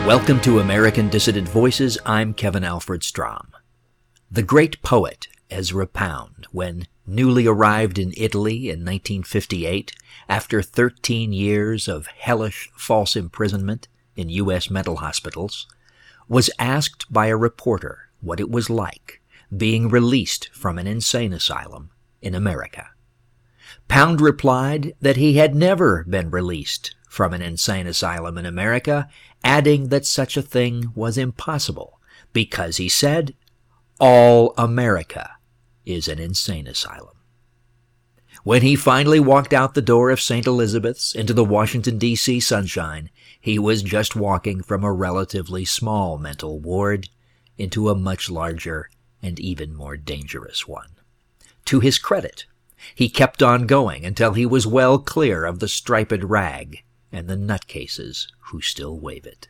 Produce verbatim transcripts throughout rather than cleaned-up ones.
Welcome to American Dissident Voices. I'm Kevin Alfred Strom. The great poet Ezra Pound, when newly arrived in Italy in nineteen fifty-eight, after thirteen years of hellish false imprisonment in U S mental hospitals, was asked by a reporter what it was like being released from an insane asylum in America. Pound replied that he had never been released from an insane asylum in America, adding that such a thing was impossible because, he said, all America is an insane asylum. When he finally walked out the door of Saint Elizabeth's into the Washington, D C sunshine, he was just walking from a relatively small mental ward into a much larger and even more dangerous one. To his credit, he kept on going until he was well clear of the striped rag and the nutcases who still wave it.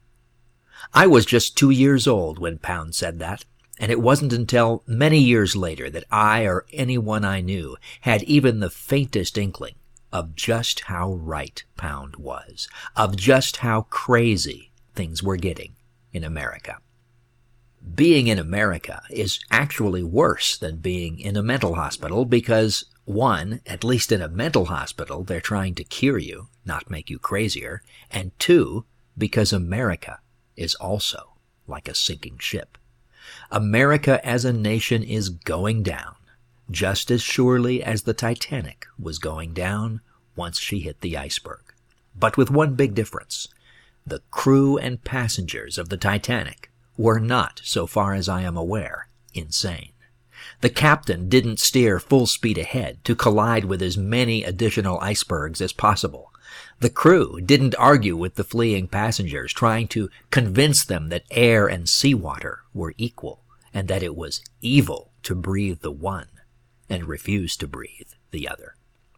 I was just two years old when Pound said that, and it wasn't until many years later that I or anyone I knew had even the faintest inkling of just how right Pound was, of just how crazy things were getting in America. Being in America is actually worse than being in a mental hospital because, one, at least in a mental hospital, they're trying to cure you, not make you crazier, and two, because America is also like a sinking ship. America as a nation is going down, just as surely as the Titanic was going down once she hit the iceberg. But with one big difference. The crew and passengers of the Titanic were not, so far as I am aware, insane. The captain didn't steer full speed ahead to collide with as many additional icebergs as possible. The crew didn't argue with the fleeing passengers, trying to convince them that air and seawater were equal, and that it was evil to breathe the one and refuse to breathe the other.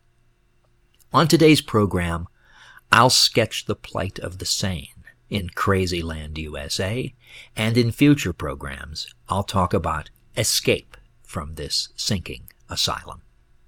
On today's program, I'll sketch the plight of the sane in Crazy Land, U S A, and in future programs, I'll talk about escape from this sinking asylum.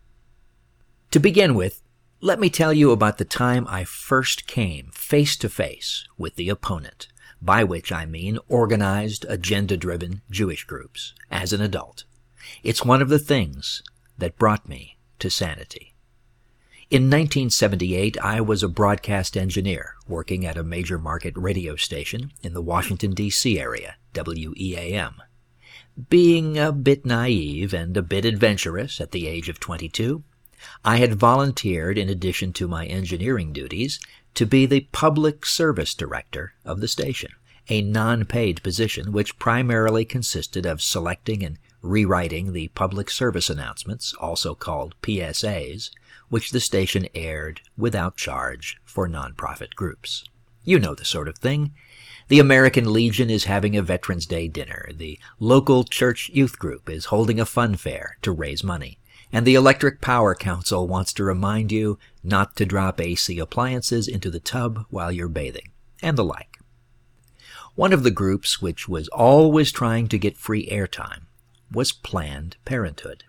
To begin with, let me tell you about the time I first came face to face with the opponent, by which I mean organized, agenda-driven Jewish groups, as an adult. It's one of the things that brought me to sanity. In nineteen seventy-eight, I was a broadcast engineer working at a major market radio station in the Washington, D C area, W E A M. Being a bit naive and a bit adventurous at the age of twenty-two, I had volunteered, in addition to my engineering duties, to be the public service director of the station, a non-paid position which primarily consisted of selecting and rewriting the public service announcements, also called P S As, which the station aired without charge for nonprofit groups. You know the sort of thing. The American Legion is having a Veterans Day dinner, the local church youth group is holding a fun fair to raise money, and the Electric Power Council wants to remind you not to drop A C appliances into the tub while you're bathing, and the like. One of the groups which was always trying to get free airtime was Planned Parenthood.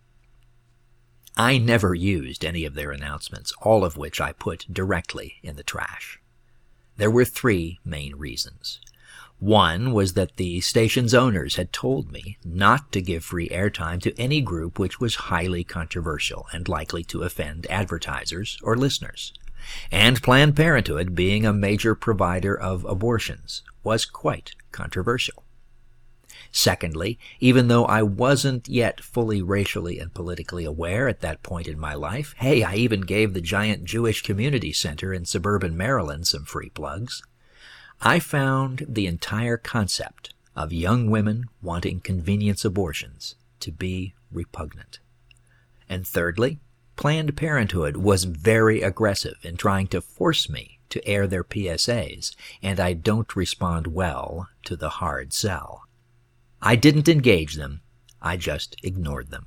I never used any of their announcements, all of which I put directly in the trash. There were three main reasons. One was that the station's owners had told me not to give free airtime to any group which was highly controversial and likely to offend advertisers or listeners. And Planned Parenthood, being a major provider of abortions, was quite controversial. Secondly, even though I wasn't yet fully racially and politically aware at that point in my life, hey, I even gave the giant Jewish community center in suburban Maryland some free plugs, I found the entire concept of young women wanting convenience abortions to be repugnant. And thirdly, Planned Parenthood was very aggressive in trying to force me to air their P S As, and I don't respond well to the hard sell. I didn't engage them, I just ignored them.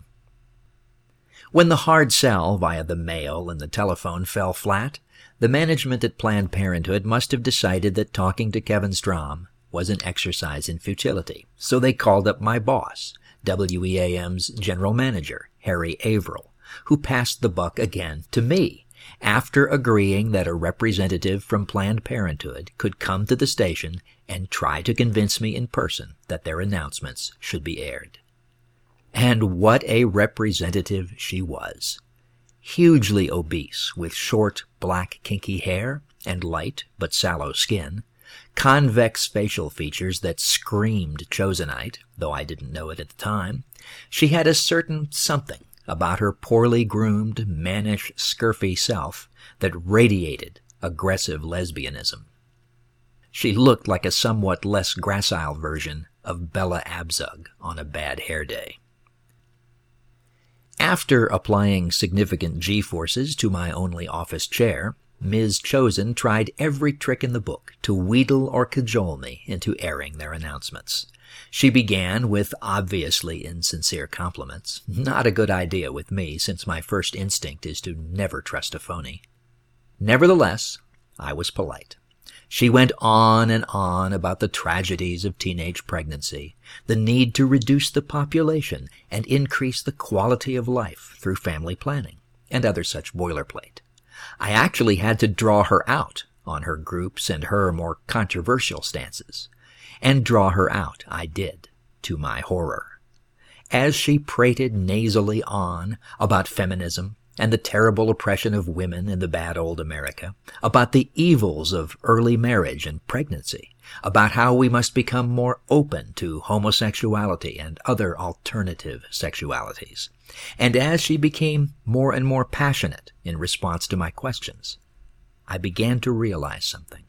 When the hard sell via the mail and the telephone fell flat, the management at Planned Parenthood must have decided that talking to Kevin Strom was an exercise in futility, so they called up my boss, W E A M's general manager, Harry Averill, who passed the buck again to me, after agreeing that a representative from Planned Parenthood could come to the station and try to convince me in person that their announcements should be aired. And what a representative she was. Hugely obese, with short, black, kinky hair and light but sallow skin, convex facial features that screamed Chosenite, though I didn't know it at the time. She had a certain something about her poorly groomed, mannish, scurfy self that radiated aggressive lesbianism. She looked like a somewhat less gracile version of Bella Abzug on a bad hair day. After applying significant G-forces to my only office chair, Miz Chosen tried every trick in the book to wheedle or cajole me into airing their announcements. She began with obviously insincere compliments, not a good idea with me since my first instinct is to never trust a phony. Nevertheless, I was polite. She went on and on about the tragedies of teenage pregnancy, the need to reduce the population and increase the quality of life through family planning, and other such boilerplate. I actually had to draw her out on her groups and her more controversial stances. And draw her out I did, to my horror. As she prated nasally on about feminism and the terrible oppression of women in the bad old America, about the evils of early marriage and pregnancy, about how we must become more open to homosexuality and other alternative sexualities, and as she became more and more passionate in response to my questions, I began to realize something.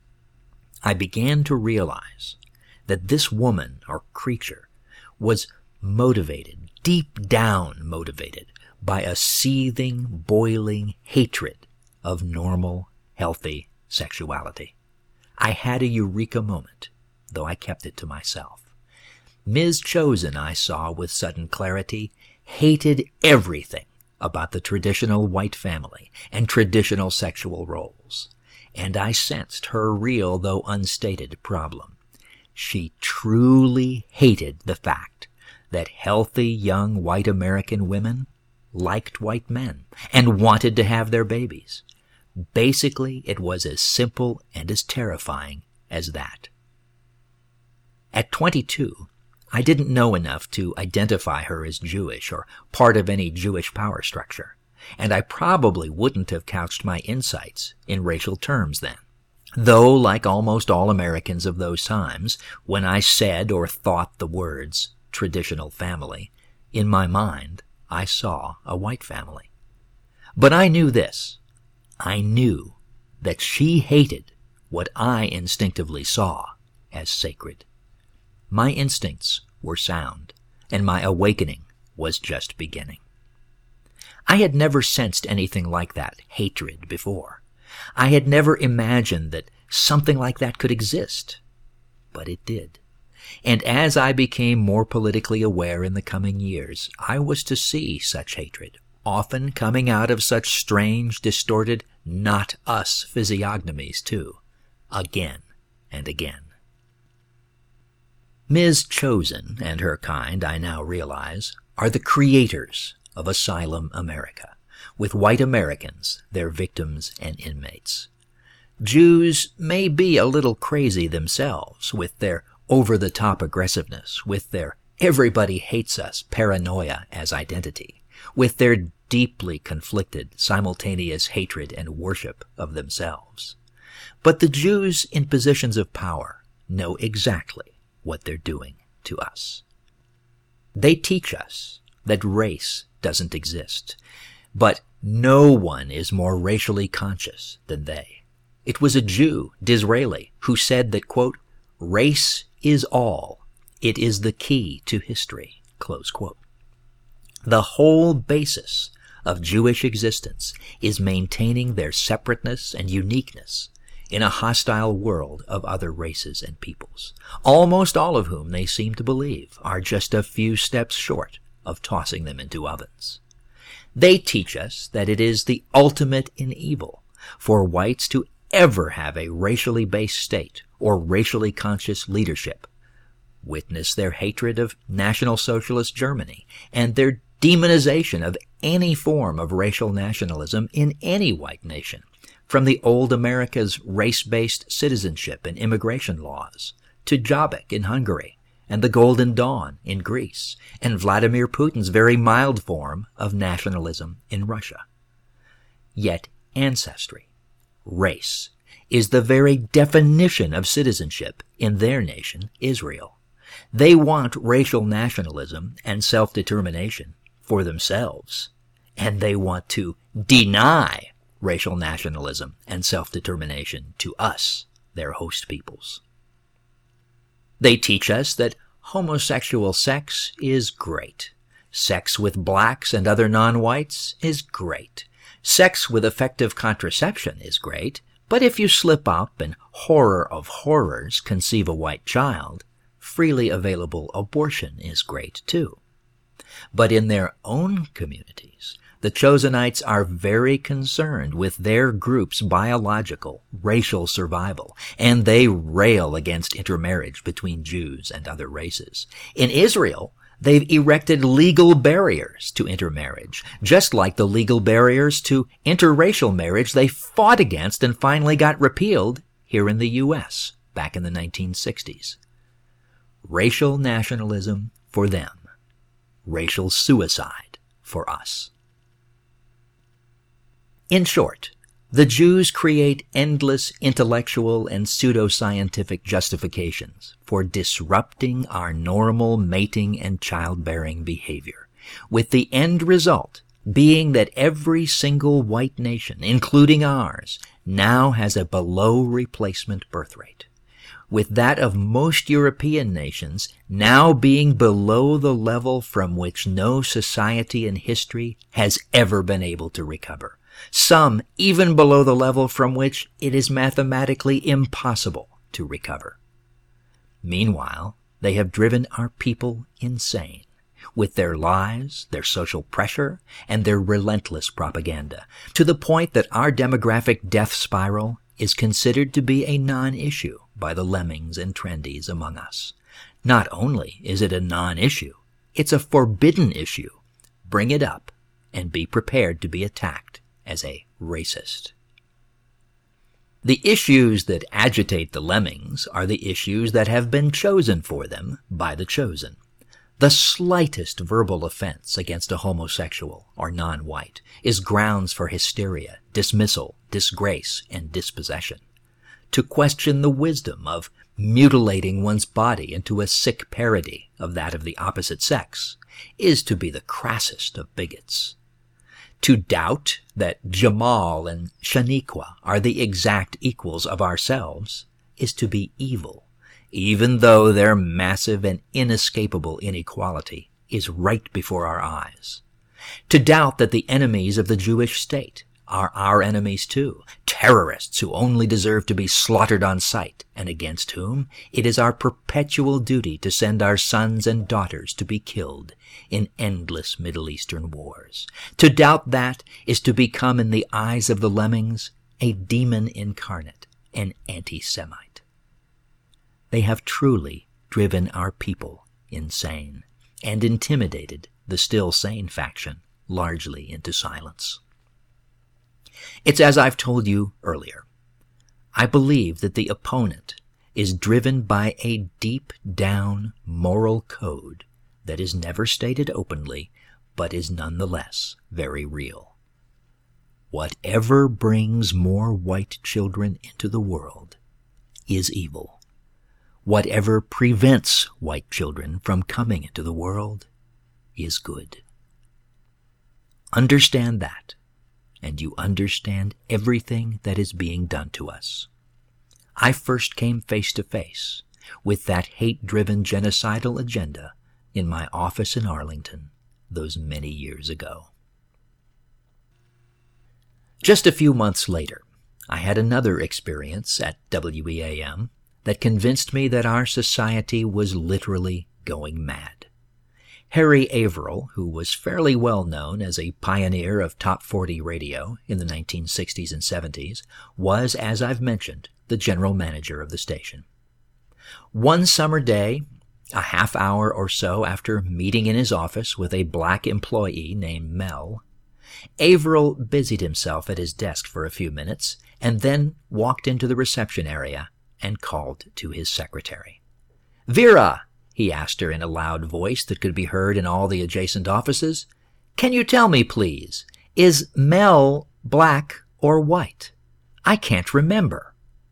I began to realize that this woman or creature was motivated, deep down motivated, by a seething, boiling hatred of normal, healthy sexuality. I had a eureka moment, though I kept it to myself. Miz Chosen, I saw with sudden clarity, hated everything about the traditional white family and traditional sexual roles, and I sensed her real, though unstated, problem. She truly hated the fact that healthy young white American women liked white men and wanted to have their babies. Basically, it was as simple and as terrifying as that. At twenty-two, I didn't know enough to identify her as Jewish or part of any Jewish power structure, and I probably wouldn't have couched my insights in racial terms then. Though, like almost all Americans of those times, when I said or thought the words traditional family, in my mind I saw a white family. But I knew this. I knew that she hated what I instinctively saw as sacred. My instincts were sound, and my awakening was just beginning. I had never sensed anything like that hatred before. I had never imagined that something like that could exist, but it did. And as I became more politically aware in the coming years, I was to see such hatred, often coming out of such strange, distorted, not us physiognomies too, again and again. Miz Chosen and her kind, I now realize, are the creators of Asylum America, with white Americans, their victims and inmates. Jews may be a little crazy themselves with their over-the-top aggressiveness, with their everybody hates us paranoia as identity, with their deeply conflicted simultaneous hatred and worship of themselves. But the Jews in positions of power know exactly what they're doing to us. They teach us that race doesn't exist, but no one is more racially conscious than they. It was a Jew, Disraeli, who said that, quote, race is all. It is the key to history, close quote. The whole basis of Jewish existence is maintaining their separateness and uniqueness in a hostile world of other races and peoples, almost all of whom they seem to believe are just a few steps short of tossing them into ovens. They teach us that it is the ultimate in evil for whites to ever have a racially based state or racially conscious leadership. Witness their hatred of National Socialist Germany and their demonization of any form of racial nationalism in any white nation, from the old America's race-based citizenship and immigration laws, to Jobbik in Hungary, and the Golden Dawn in Greece, and Vladimir Putin's very mild form of nationalism in Russia. Yet ancestry, race, is the very definition of citizenship in their nation, Israel. They want racial nationalism and self-determination for themselves, and they want to deny racial nationalism and self-determination to us, their host peoples. They teach us that homosexual sex is great. Sex with blacks and other non-whites is great. Sex with effective contraception is great, but if you slip up and, horror of horrors, conceive a white child, freely available abortion is great too. But in their own communities, the Chosenites are very concerned with their group's biological, racial survival, and they rail against intermarriage between Jews and other races. In Israel, they've erected legal barriers to intermarriage, just like the legal barriers to interracial marriage they fought against and finally got repealed here in the U S back in the nineteen sixties. Racial nationalism for them, racial suicide for us. In short, the Jews create endless intellectual and pseudoscientific justifications for disrupting our normal mating and childbearing behavior, with the end result being that every single white nation, including ours, now has a below-replacement birth rate, with that of most European nations now being below the level from which no society in history has ever been able to recover. Some even below the level from which it is mathematically impossible to recover. Meanwhile, they have driven our people insane with their lies, their social pressure, and their relentless propaganda, to the point that our demographic death spiral is considered to be a non-issue by the lemmings and trendies among us. Not only is it a non-issue, it's a forbidden issue. Bring it up and be prepared to be attacked as a racist. The issues that agitate the lemmings are the issues that have been chosen for them by the chosen. The slightest verbal offense against a homosexual or non-white is grounds for hysteria, dismissal, disgrace, and dispossession. To question the wisdom of mutilating one's body into a sick parody of that of the opposite sex is to be the crassest of bigots. To doubt that Jamal and Shaniqua are the exact equals of ourselves is to be evil, even though their massive and inescapable inequality is right before our eyes. To doubt that the enemies of the Jewish state are our enemies too, terrorists who only deserve to be slaughtered on sight, and against whom it is our perpetual duty to send our sons and daughters to be killed in endless Middle Eastern wars. To doubt that is to become, in the eyes of the lemmings, a demon incarnate, an anti-Semite. They have truly driven our people insane and intimidated the still sane faction largely into silence. It's as I've told you earlier. I believe that the opponent is driven by a deep-down moral code that is never stated openly, but is nonetheless very real. Whatever brings more white children into the world is evil. Whatever prevents white children from coming into the world is good. Understand that, and you understand everything that is being done to us. I first came face to face with that hate-driven genocidal agenda in my office in Arlington those many years ago. Just a few months later, I had another experience at W E A M that convinced me that our society was literally going mad. Harry Averill, who was fairly well known as a pioneer of top forty radio in the nineteen sixties and seventies, was, as I've mentioned, the general manager of the station. One summer day, A half hour or so after meeting in his office with a black employee named Mel, Averill busied himself at his desk for a few minutes and then walked into the reception area and called to his secretary. "Vera," he asked her in a loud voice that could be heard in all the adjacent offices, "can you tell me, please, is Mel black or white? I can't remember."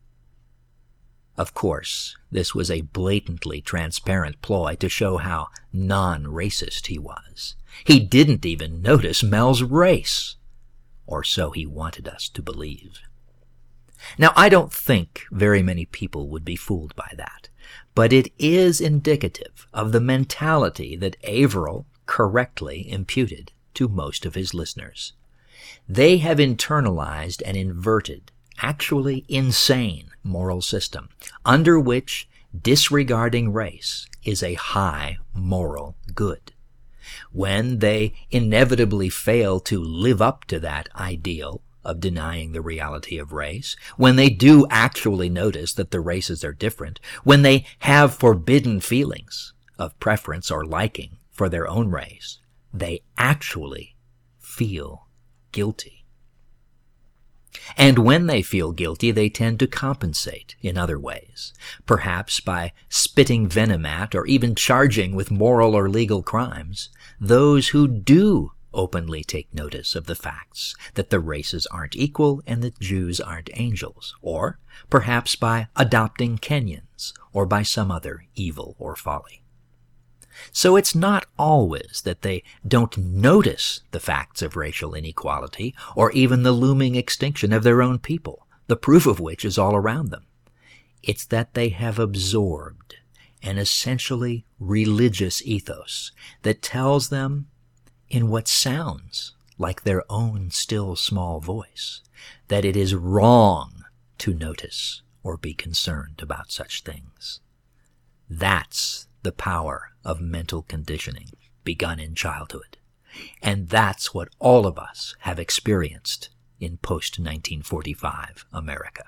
Of course, this was a blatantly transparent ploy to show how non-racist he was. He didn't even notice Mel's race, or so he wanted us to believe. Now, I don't think very many people would be fooled by that, but it is indicative of the mentality that Averill correctly imputed to most of his listeners. They have internalized an inverted, actually insane moral system under which disregarding race is a high moral good. When they inevitably fail to live up to that ideal of denying the reality of race, when they do actually notice that the races are different, when they have forbidden feelings of preference or liking for their own race, they actually feel guilty. And when they feel guilty, they tend to compensate in other ways, perhaps by spitting venom at or even charging with moral or legal crimes those who do openly take notice of the facts that the races aren't equal and that Jews aren't angels, or perhaps by adopting Kenyans or by some other evil or folly. So it's not always that they don't notice the facts of racial inequality or even the looming extinction of their own people, the proof of which is all around them. It's that they have absorbed an essentially religious ethos that tells them, in what sounds like their own still small voice, that it is wrong to notice or be concerned about such things. That's the power of mental conditioning begun in childhood. And that's what all of us have experienced in post nineteen forty-five America.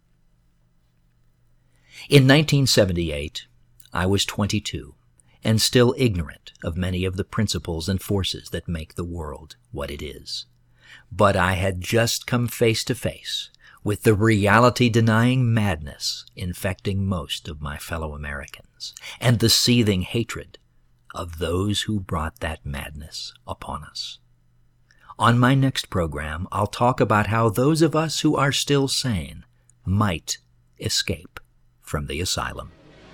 In nineteen seventy-eight, I was twenty-two and still ignorant of many of the principles and forces that make the world what it is. But I had just come face to face with the reality-denying madness infecting most of my fellow Americans, and the seething hatred of those who brought that madness upon us. On my next program, I'll talk about how those of us who are still sane might escape from the asylum.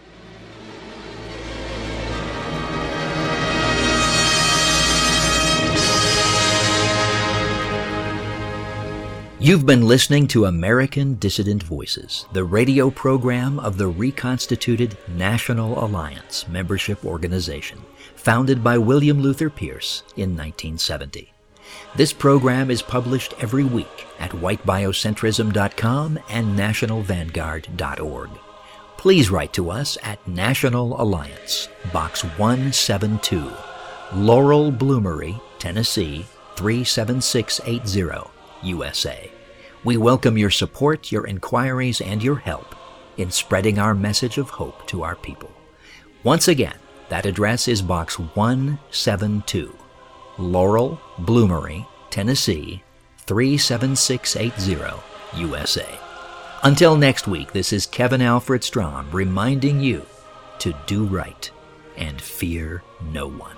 You've been listening to American Dissident Voices, the radio program of the reconstituted National Alliance membership organization, founded by William Luther Pierce in nineteen seventy. This program is published every week at white biocentrism dot com and national vanguard dot org. Please write to us at National Alliance, Box one seventy-two, Laurel Bloomery, Tennessee, three seven six eight zero, U S A. We welcome your support, your inquiries, and your help in spreading our message of hope to our people. Once again, that address is Box one seventy-two, Laurel Bloomery, Tennessee, three seven six eight zero, U S A. Until next week, this is Kevin Alfred Strom reminding you to do right and fear no one.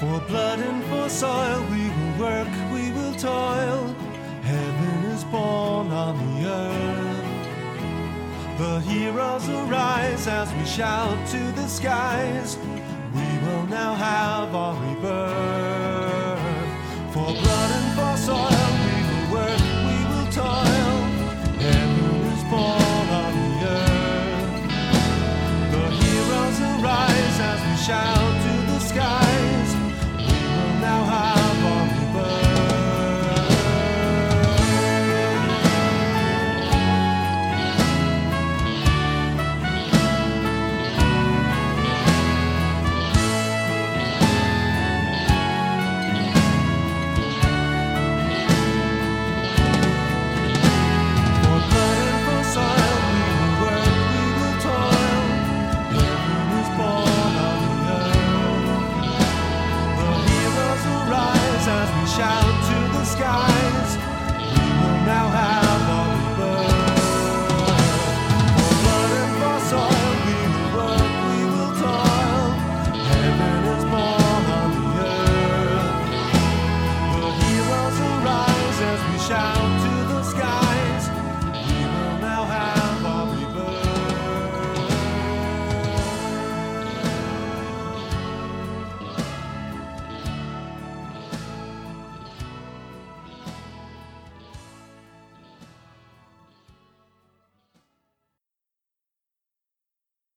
For blood and for soil we will work, we will toil. Heaven is born on the earth. The heroes arise as we shout to the skies. We will now have our rebirth. For blood and for soil we will work, we will toil. Heaven is born on the earth. The heroes arise as we shout to the skies. We will now have our rebirth. Shout to the skies, we will now have